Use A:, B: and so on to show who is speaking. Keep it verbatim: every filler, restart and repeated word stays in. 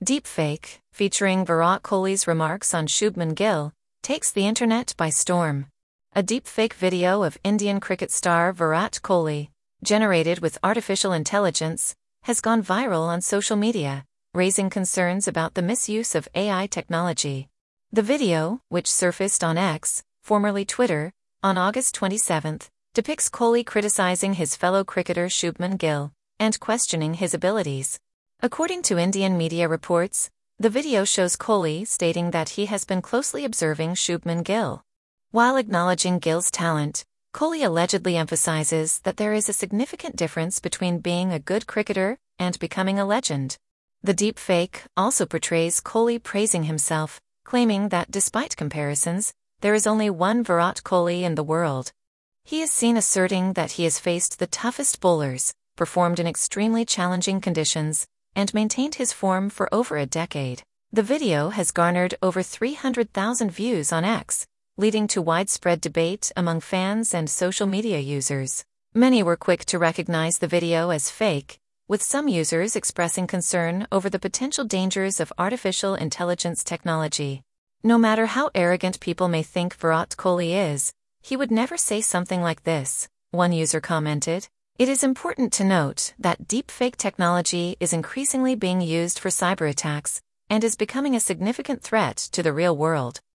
A: Deepfake, featuring Virat Kohli's remarks on Shubman Gill, takes the internet by storm. A deepfake video of Indian cricket star Virat Kohli, generated with artificial intelligence, has gone viral on social media, raising concerns about the misuse of A I technology. The video, which surfaced on X, formerly Twitter, on August twenty-seventh, depicts Kohli criticizing his fellow cricketer Shubman Gill and questioning his abilities. According to Indian media reports, the video shows Kohli stating that he has been closely observing Shubman Gill. While acknowledging Gill's talent, Kohli allegedly emphasizes that there is a significant difference between being a good cricketer and becoming a legend. The deepfake also portrays Kohli praising himself, claiming that despite comparisons, there is only one Virat Kohli in the world. He is seen asserting that he has faced the toughest bowlers, performed in extremely challenging conditions, and maintained his form for over a decade. The video has garnered over three hundred thousand views on X, leading to widespread debate among fans and social media users. Many were quick to recognize the video as fake, with some users expressing concern over the potential dangers of artificial intelligence technology. No matter how arrogant people may think Virat Kohli is, he would never say something like this, one user commented. It is important to note that deepfake technology is increasingly being used for cyber attacks and is becoming a significant threat to the real world.